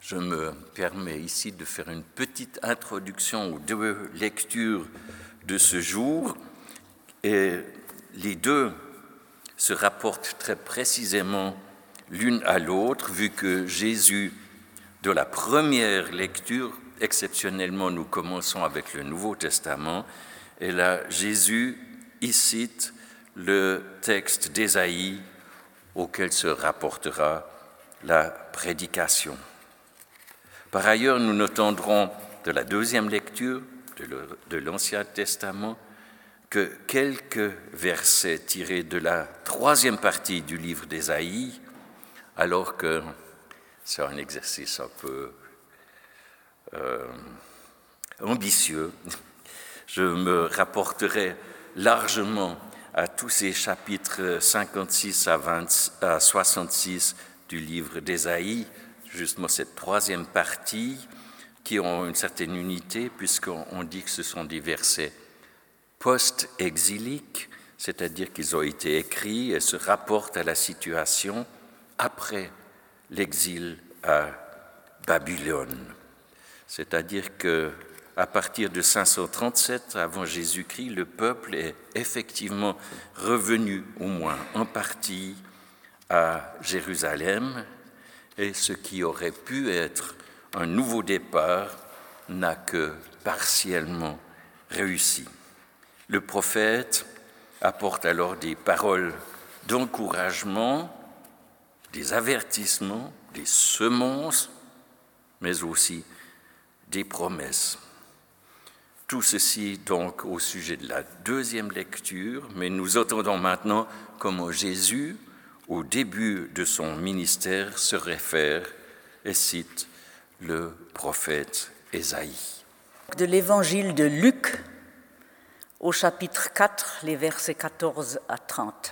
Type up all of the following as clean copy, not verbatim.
Je me permets ici de faire une petite introduction aux deux lectures de ce jour. Et les deux se rapportent très précisément l'une à l'autre, vu que Jésus, de la première lecture, exceptionnellement nous commençons avec le Nouveau Testament, et là Jésus y cite le texte d'Ésaïe auquel se rapportera la prédication. Par ailleurs, nous entendrons de la deuxième lecture de l'Ancien Testament que quelques versets tirés de la troisième partie du livre d'Ésaïe, alors que c'est un exercice un peu ambitieux, je me rapporterai largement à tous ces chapitres 56 à 66 du livre d'Ésaïe, justement cette troisième partie, qui ont une certaine unité, puisqu'on dit que ce sont des versets post-exiliques, c'est-à-dire qu'ils ont été écrits et se rapportent à la situation après l'exil à Babylone. C'est-à-dire qu'à partir de 537 avant Jésus-Christ, le peuple est effectivement revenu au moins en partie à Jérusalem, et ce qui aurait pu être un nouveau départ n'a que partiellement réussi. Le prophète apporte alors des paroles d'encouragement, des avertissements, des semonces, mais aussi des promesses. Tout ceci donc au sujet de la deuxième lecture, mais nous entendons maintenant comment Jésus, au début de son ministère, se réfère et cite le prophète Ésaïe. De l'évangile de Luc, au chapitre 4, les versets 14 à 30.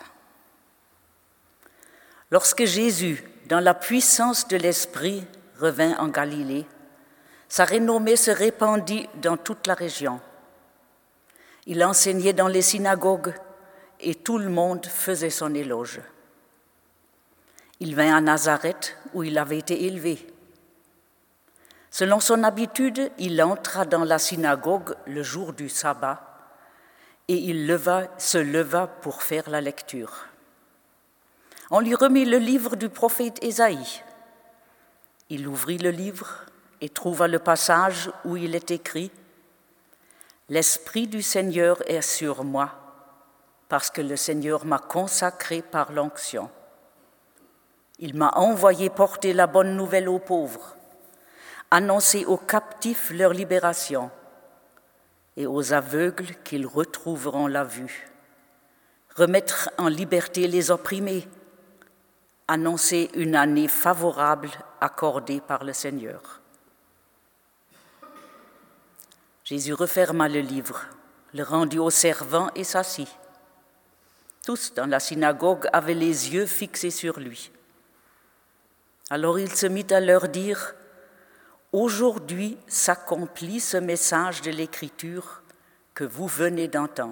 Lorsque Jésus, dans la puissance de l'Esprit, revint en Galilée, sa renommée se répandit dans toute la région. Il enseignait dans les synagogues et tout le monde faisait son éloge. Il vint à Nazareth où il avait été élevé. Selon son habitude, il entra dans la synagogue le jour du sabbat et il se leva pour faire la lecture. On lui remit le livre du prophète Ésaïe. Il ouvrit le livre et trouva le passage où il est écrit « L'Esprit du Seigneur est sur moi, parce que le Seigneur m'a consacré par l'onction. Il m'a envoyé porter la bonne nouvelle aux pauvres, annoncer aux captifs leur libération et aux aveugles qu'ils retrouveront la vue, remettre en liberté les opprimés, annoncer une année favorable accordée par le Seigneur. » Jésus referma le livre, le rendit aux servants et s'assit. Tous dans la synagogue avaient les yeux fixés sur lui. Alors il se mit à leur dire « Aujourd'hui s'accomplit ce message de l'Écriture que vous venez d'entendre. »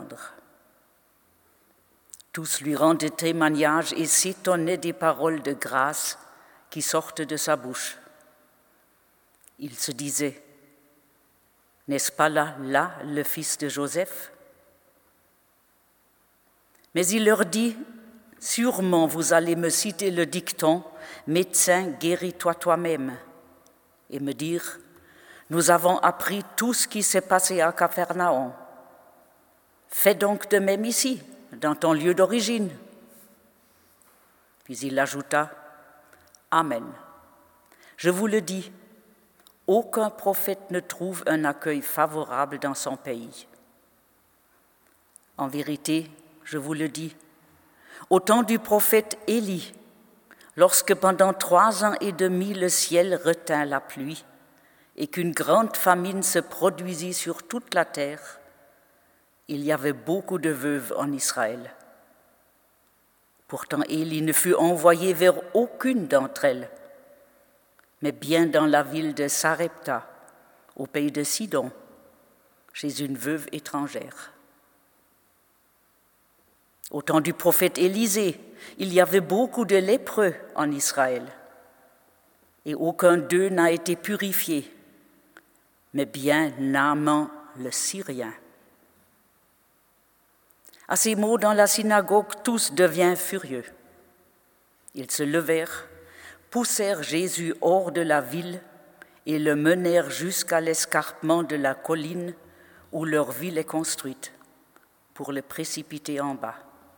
Tous lui rendaient témoignage et s'étonnaient des paroles de grâce qui sortent de sa bouche. Il se disait « N'est-ce pas là le fils de Joseph ?» Mais il leur dit « Sûrement vous allez me citer le dicton « Médecin, guéris-toi toi-même » et me dire « Nous avons appris tout ce qui s'est passé à Capharnaüm. Fais donc de même ici, dans ton lieu d'origine. » Puis il ajouta « Amen. Je vous le dis, aucun prophète ne trouve un accueil favorable dans son pays. En vérité, je vous le dis, au temps du prophète Élie, lorsque pendant 3 ans et demi le ciel retint la pluie et qu'une grande famine se produisit sur toute la terre, il y avait beaucoup de veuves en Israël. Pourtant Élie ne fut envoyé vers aucune d'entre elles, mais bien dans la ville de Sarepta, au pays de Sidon, chez une veuve étrangère. Au temps du prophète Élisée, il y avait beaucoup de lépreux en Israël. et aucun d'eux n'a été purifié, mais bien Naaman le Syrien. À ces mots dans la synagogue, tous devinrent furieux. Ils se levèrent, poussèrent Jésus hors de la ville et le menèrent jusqu'à l'escarpement de la colline où leur ville est construite, pour le précipiter en bas.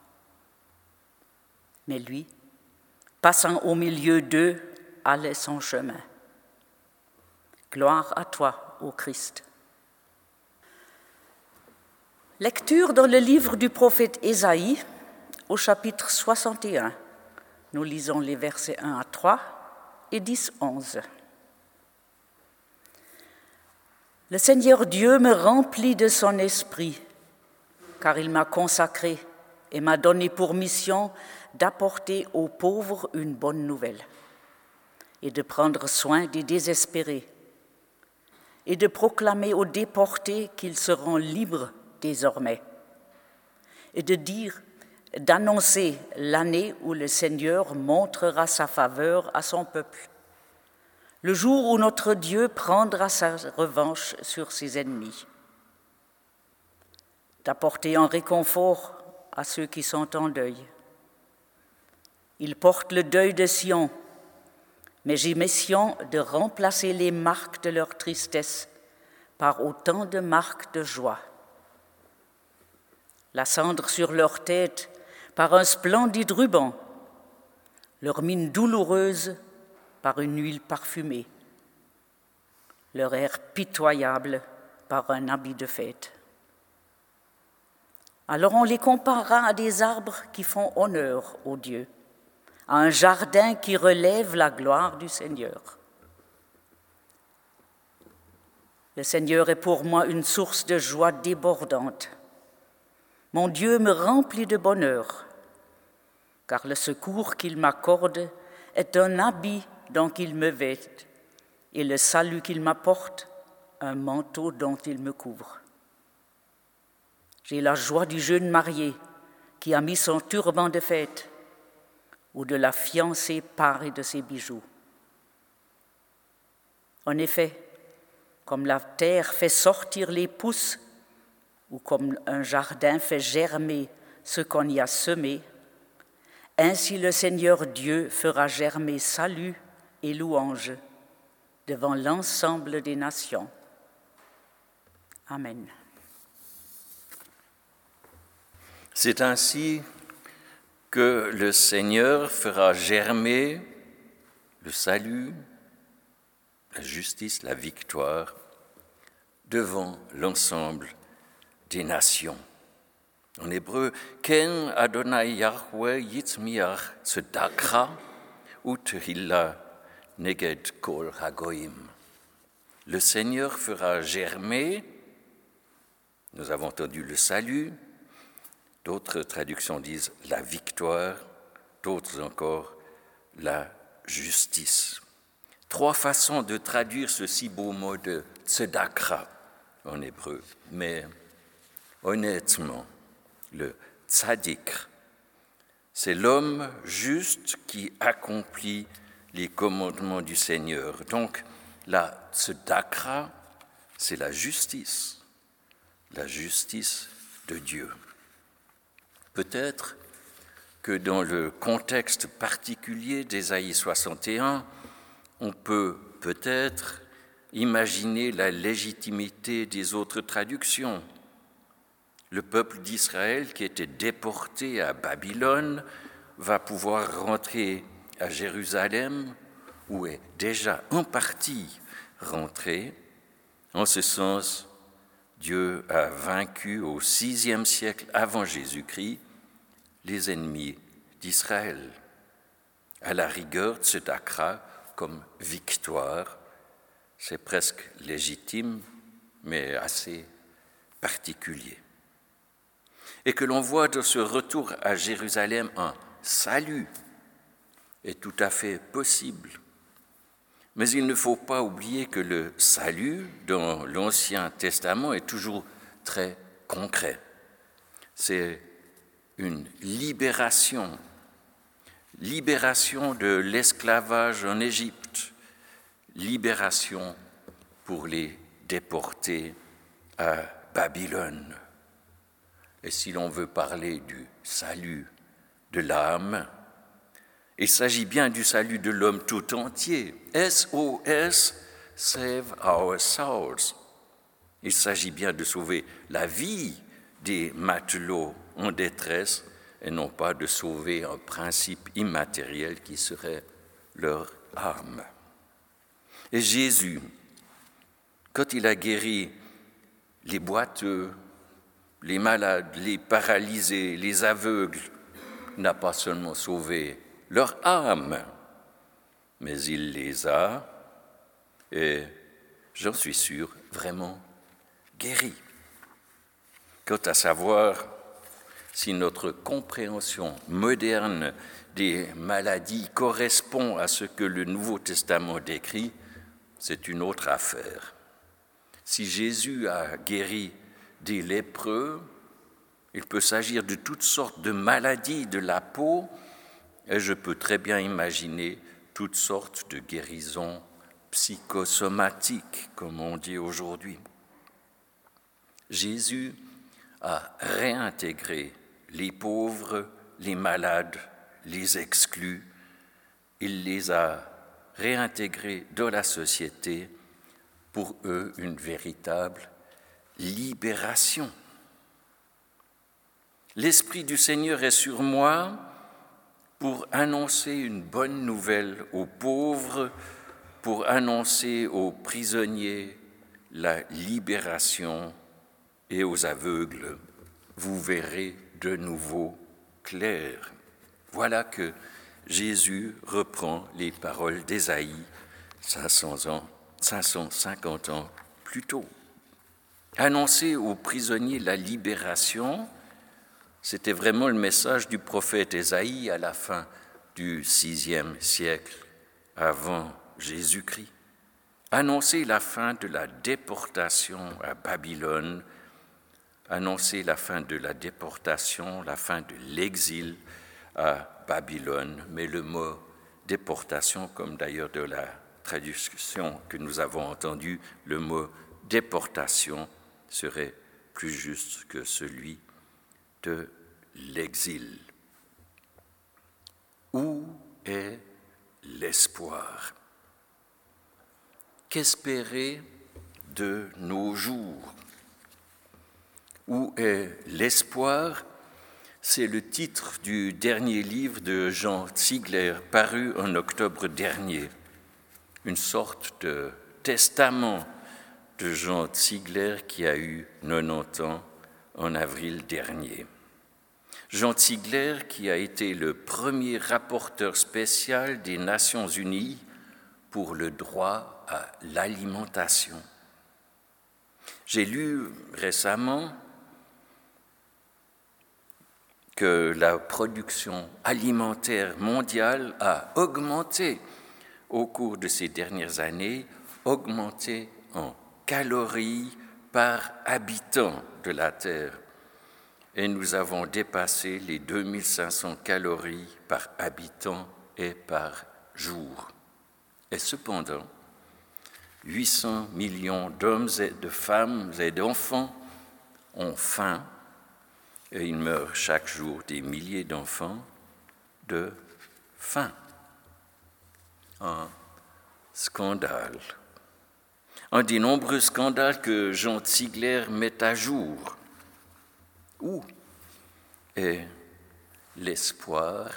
Mais lui, passant au milieu d'eux, allait son chemin. Gloire à toi, ô Christ. Lecture dans le livre du prophète Ésaïe, au chapitre 61. Nous lisons les versets 1 à 3 et 10-11. Le Seigneur Dieu me remplit de son esprit, car il m'a consacré et m'a donné pour mission d'apporter aux pauvres une bonne nouvelle et de prendre soin des désespérés et de proclamer aux déportés qu'ils seront libres désormais et d'annoncer l'année où le Seigneur montrera sa faveur à son peuple, le jour où notre Dieu prendra sa revanche sur ses ennemis, d'apporter un réconfort à ceux qui sont en deuil. Ils portent le deuil de Sion, mais j'ai mission de remplacer les marques de leur tristesse par autant de marques de joie. La cendre sur leur tête par un splendide ruban, leur mine douloureuse par une huile parfumée, leur air pitoyable par un habit de fête. Alors on les comparera à des arbres qui font honneur au Dieu, à un jardin qui relève la gloire du Seigneur. Le Seigneur est pour moi une source de joie débordante. Mon Dieu me remplit de bonheur, car le secours qu'il m'accorde est un habit dont il me vête, et le salut qu'il m'apporte, un manteau dont il me couvre. J'ai la joie du jeune marié qui a mis son turban de fête, ou de la fiancée parée de ses bijoux. En effet, comme la terre fait sortir les pousses, ou comme un jardin fait germer ce qu'on y a semé, ainsi le Seigneur Dieu fera germer salut et louange devant l'ensemble des nations. Amen. C'est ainsi que le Seigneur fera germer le salut, la justice, la victoire devant l'ensemble des nations. En hébreu, Ken Adonai Yahweh Yitzmiach Tzedakra Uthilla Neged Kol Hagoim. Le Seigneur fera germer, nous avons entendu le salut, d'autres traductions disent la victoire, d'autres encore la justice. Trois façons de traduire ce si beau mot de tzedakra en hébreu, mais honnêtement, le tzadik, c'est l'homme juste qui accomplit les commandements du Seigneur. Donc, la tzedakra, c'est la justice de Dieu. Peut-être que dans le contexte particulier d'Ésaïe 61, on peut peut-être imaginer la légitimité des autres traductions. Le peuple d'Israël qui était déporté à Babylone va pouvoir rentrer à Jérusalem, où est déjà en partie rentré. En ce sens, Dieu a vaincu au VIe siècle avant Jésus-Christ les ennemis d'Israël. À la rigueur, tzedakra comme victoire, c'est presque légitime, mais assez particulier. Et que l'on voit de ce retour à Jérusalem un salut est tout à fait possible. Mais il ne faut pas oublier que le salut dans l'Ancien Testament est toujours très concret. C'est une libération de l'esclavage en Égypte, libération pour les déportés à Babylone. Et si l'on veut parler du salut de l'âme, il s'agit bien du salut de l'homme tout entier. SOS, Save Our Souls. Il s'agit bien de sauver la vie des matelots en détresse et non pas de sauver un principe immatériel qui serait leur âme. Et Jésus, quand il a guéri les boiteux, les malades, les paralysés, les aveugles, n'a pas seulement sauvé leur âme, mais il les a, et j'en suis sûr, vraiment guéris. Quant à savoir si notre compréhension moderne des maladies correspond à ce que le Nouveau Testament décrit, c'est une autre affaire. Si Jésus a guéri des lépreux, il peut s'agir de toutes sortes de maladies de la peau, et je peux très bien imaginer toutes sortes de guérisons psychosomatiques, comme on dit aujourd'hui. Jésus a réintégré les pauvres, les malades, les exclus. Il les a réintégrés dans la société, pour eux une véritable libération. L'Esprit du Seigneur est sur moi pour annoncer une bonne nouvelle aux pauvres, pour annoncer aux prisonniers la libération et aux aveugles, vous verrez de nouveau clair. Voilà que Jésus reprend les paroles d'Ésaïe 550 ans plus tôt. Annoncer aux prisonniers la libération, c'était vraiment le message du prophète Ésaïe à la fin du VIe siècle avant Jésus-Christ. Annoncer la fin de la déportation à Babylone, annoncer la fin de la déportation, la fin de l'exil à Babylone, mais le mot déportation, comme d'ailleurs de la traduction que nous avons entendue, le mot déportation serait plus juste que celui de l'exil. Où est l'espoir? Qu'espérer de nos jours? Où est l'espoir? C'est le titre du dernier livre de Jean Ziegler, paru en octobre dernier. Une sorte de testament de Jean Ziegler qui a eu 90 ans en avril dernier. Jean Ziegler, qui a été le premier rapporteur spécial des Nations Unies pour le droit à l'alimentation. J'ai lu récemment que la production alimentaire mondiale a augmenté au cours de ces dernières années, augmenté en calories par habitant de la Terre. Et nous avons dépassé les 2500 calories par habitant et par jour. Et cependant, 800 millions d'hommes et de femmes et d'enfants ont faim, et il meurt chaque jour des milliers d'enfants de faim. Un scandale. Un des nombreux scandales que Jean Ziegler met à jour. Où est l'espoir?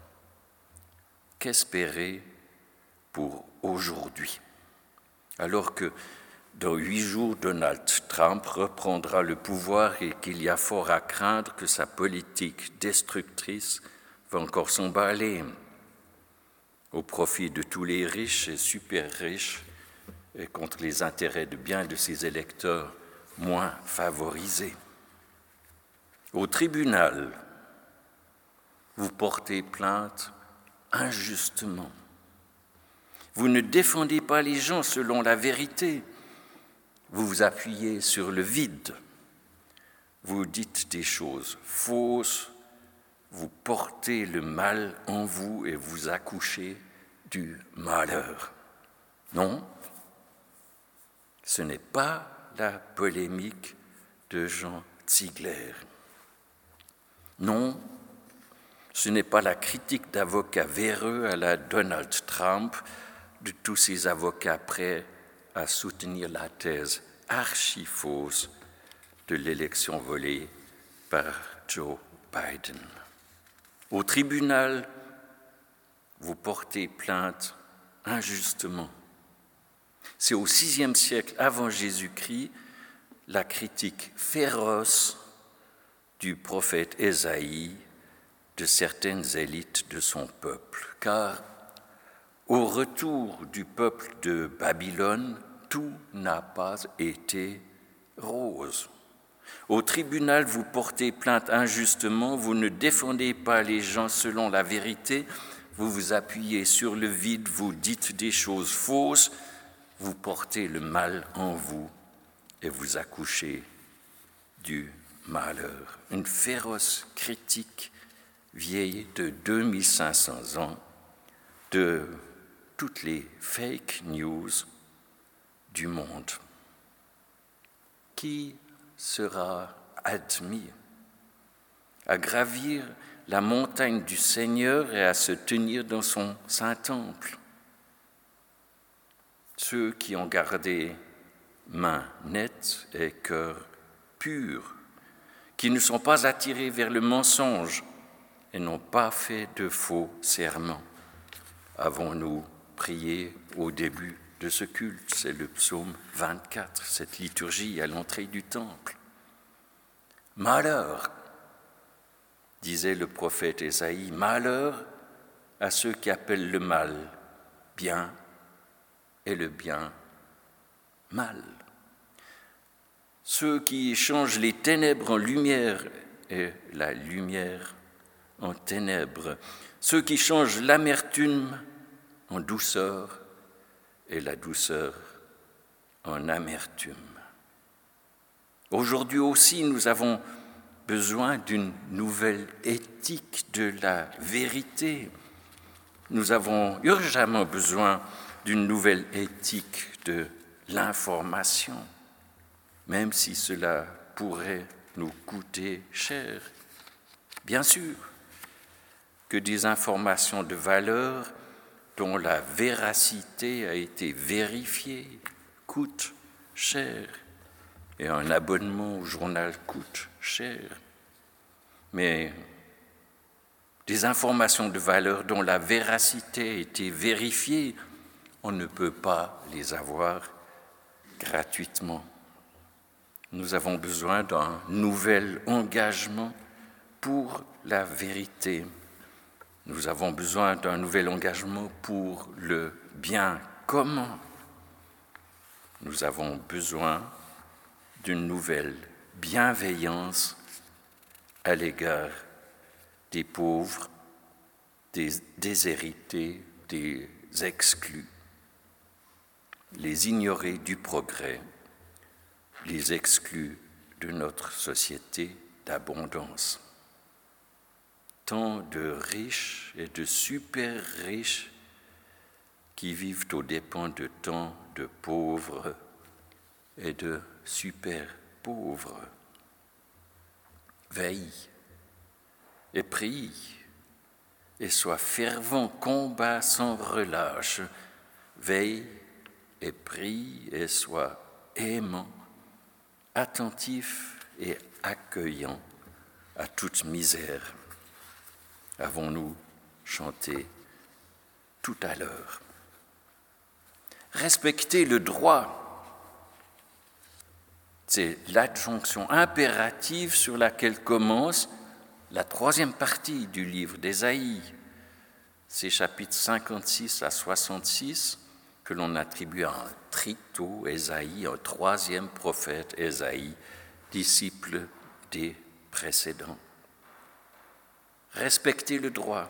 Qu'espérer pour aujourd'hui? Alors que dans 8 jours, Donald Trump reprendra le pouvoir et qu'il y a fort à craindre que sa politique destructrice va encore s'emballer au profit de tous les riches et super riches et contre les intérêts de bien de ses électeurs moins favorisés. Au tribunal, vous portez plainte injustement. Vous ne défendez pas les gens selon la vérité. Vous vous appuyez sur le vide. Vous dites des choses fausses. Vous portez le mal en vous et vous accouchez du malheur. Non, Ce n'est pas la polémique de Jean Ziegler. Non, ce n'est pas la critique d'avocats véreux à la Donald Trump, de tous ces avocats prêts à soutenir la thèse archi-fausse de l'élection volée par Joe Biden. Au tribunal, vous portez plainte injustement. C'est au VIe siècle avant Jésus-Christ la critique féroce du prophète Ésaïe de certaines élites de son peuple, car au retour du peuple de Babylone, tout n'a pas été rose. Au tribunal, vous portez plainte injustement, vous ne défendez pas les gens selon la vérité, vous vous appuyez sur le vide, vous dites des choses fausses, vous portez le mal en vous et vous accouchez du malheur. Une féroce critique vieille de 2500 ans de toutes les fake news du monde. Qui sera admis à gravir la montagne du Seigneur et à se tenir dans son saint temple? Ceux qui ont gardé main nette et cœur pur, qui ne sont pas attirés vers le mensonge et n'ont pas fait de faux serments. Avons-nous prié au début de ce culte? C'est le psaume 24, cette liturgie à l'entrée du temple. Malheur, disait le prophète Ésaïe, malheur à ceux qui appellent le mal bien et le bien mal. Ceux qui changent les ténèbres en lumière et la lumière en ténèbres. Ceux qui changent l'amertume en douceur et la douceur en amertume. Aujourd'hui aussi, nous avons besoin d'une nouvelle éthique de la vérité. Nous avons urgemment besoin d'une nouvelle éthique de l'information, même si cela pourrait nous coûter cher. Bien sûr que des informations de valeur dont la véracité a été vérifiée coûtent cher, et un abonnement au journal coûte cher. Mais des informations de valeur dont la véracité a été vérifiée, on ne peut pas les avoir gratuitement. Nous avons besoin d'un nouvel engagement pour la vérité. Nous avons besoin d'un nouvel engagement pour le bien commun. Nous avons besoin d'une nouvelle bienveillance à l'égard des pauvres, des déshérités, des exclus, les ignorés du progrès, les exclus de notre société d'abondance. Tant de riches et de super riches qui vivent aux dépens de tant de pauvres et de super pauvres. Veille et prie et sois fervent, combat sans relâche. Veille et prie et sois aimant, attentif et accueillant à toute misère. Avons-nous chanté tout à l'heure? Respecter le droit, c'est l'adjonction impérative sur laquelle commence la troisième partie du livre d'Ésaïe. C'est chapitres 56 à 66 que l'on attribue à un trito Ésaïe, un troisième prophète Ésaïe, disciple des précédents. Respecter le droit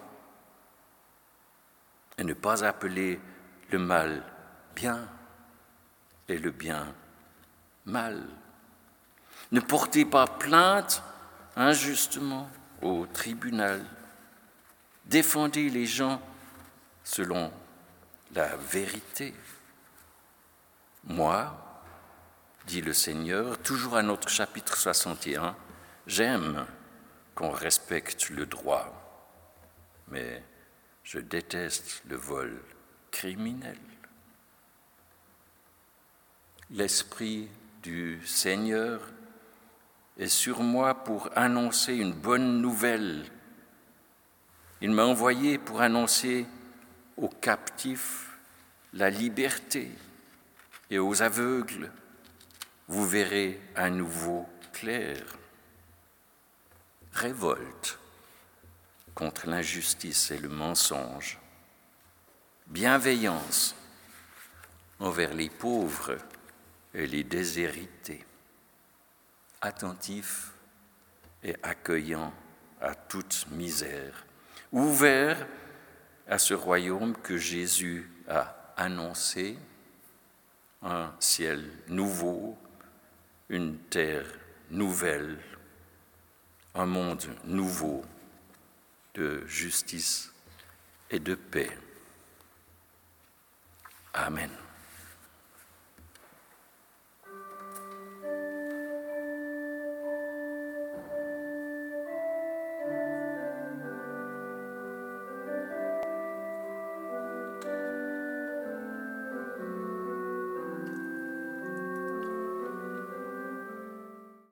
et ne pas appeler le mal bien et le bien mal. Ne portez pas plainte injustement au tribunal. Défendez les gens selon la vérité. Moi, dit le Seigneur, toujours à notre chapitre 61, j'aime qu'on respecte le droit, mais je déteste le vol criminel. L'Esprit du Seigneur est sur moi pour annoncer une bonne nouvelle. Il m'a envoyé pour annoncer aux captifs la liberté et aux aveugles, vous verrez à nouveau clair. Révolte contre l'injustice et le mensonge, bienveillance envers les pauvres et les déshérités, attentif et accueillant à toute misère, ouvert à ce royaume que Jésus a annoncé, un ciel nouveau, une terre nouvelle, un monde nouveau de justice et de paix. Amen.